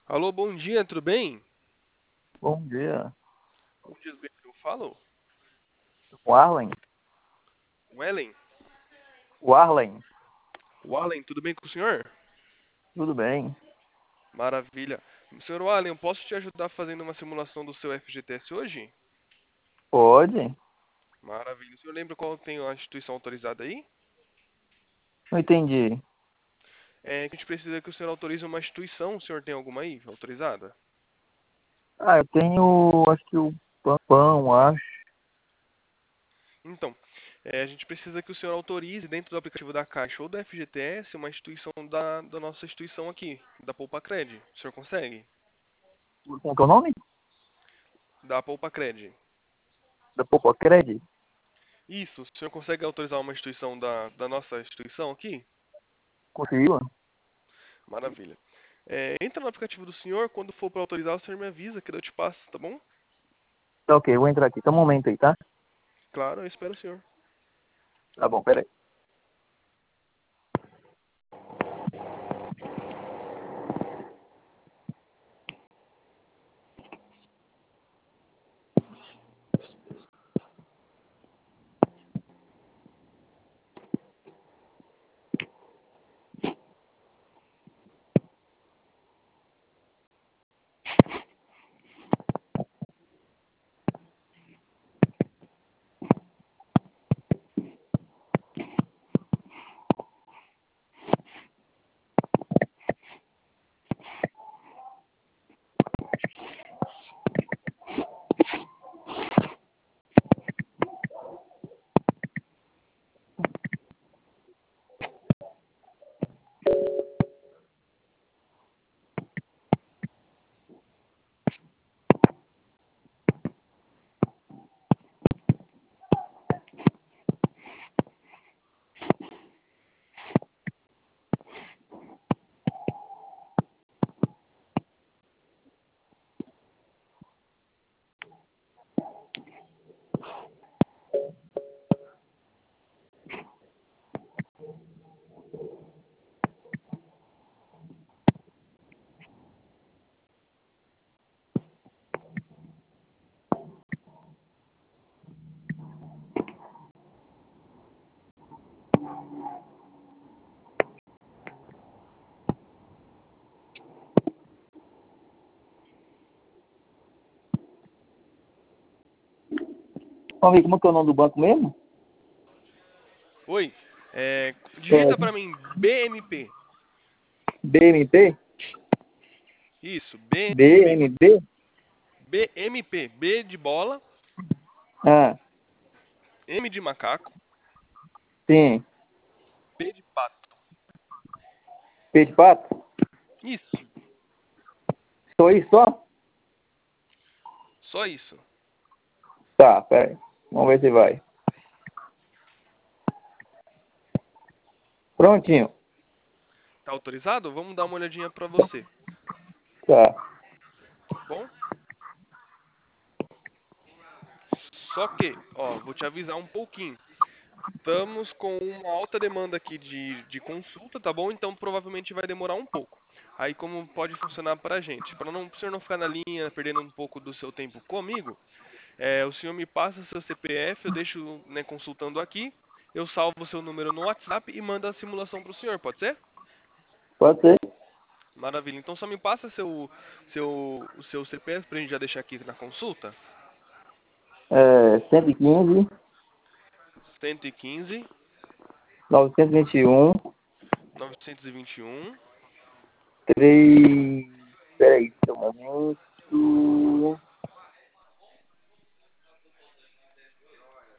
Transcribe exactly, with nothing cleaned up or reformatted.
Alô, bom dia, tudo bem? Bom dia. Bom dia, bem, eu falo? O Arlen? Wellen? O Arlen? Wallen, tudo bem com o senhor? Tudo bem? Maravilha. Senhor Wallen, eu posso te ajudar fazendo uma simulação do seu F G T S hoje? Pode? Maravilha. O senhor lembra qual tem a instituição autorizada aí? Não entendi. É que a gente precisa que o senhor autorize uma instituição. O senhor tem alguma aí autorizada? Ah, eu tenho, acho que o Pão, Pão, acho. Então, é, a gente precisa que o senhor autorize dentro do aplicativo da Caixa ou da F G T S uma instituição da, da nossa instituição aqui, da Poupa Cred. O senhor consegue? Como que é o nome? Da Poupa Cred. Da Popocred? Isso, o senhor consegue autorizar uma instituição da, da nossa instituição aqui? Conseguiu? Maravilha. É, entra no aplicativo do senhor, quando for para autorizar, o senhor me avisa que eu te passo, tá bom? Tá ok, vou entrar aqui. Tá um momento aí, tá? Claro, eu espero o senhor. Tá bom, peraí. Ô, amigo, como é que é o nome do banco mesmo? Oi, é, É, digita para mim B M P. B M P? Isso, B M P. B M B? B M P, B de bola, Ah, M de macaco, sim. P de pato. P de pato? Isso, Só isso só? só isso. Tá, peraí. Vamos ver se vai. Prontinho. Tá autorizado? Vamos dar uma olhadinha para você, Tá. tá bom? Só que, ó, vou te avisar um pouquinho. Estamos com uma alta demanda aqui de, de consulta, tá bom? Então provavelmente vai demorar um pouco. Aí como pode funcionar para a gente? Para não, o senhor não ficar na linha, perdendo um pouco do seu tempo comigo, é, o senhor me passa seu C P F, eu deixo, né, consultando aqui, eu salvo o seu número no WhatsApp e mando a simulação para o senhor, pode ser? Pode ser? Maravilha. Então só me passa seu, seu, o seu C P F para a gente já deixar aqui na consulta. É, cento e quinze, cento e quinze, novecentos e vinte e um, novecentos e vinte e um, três.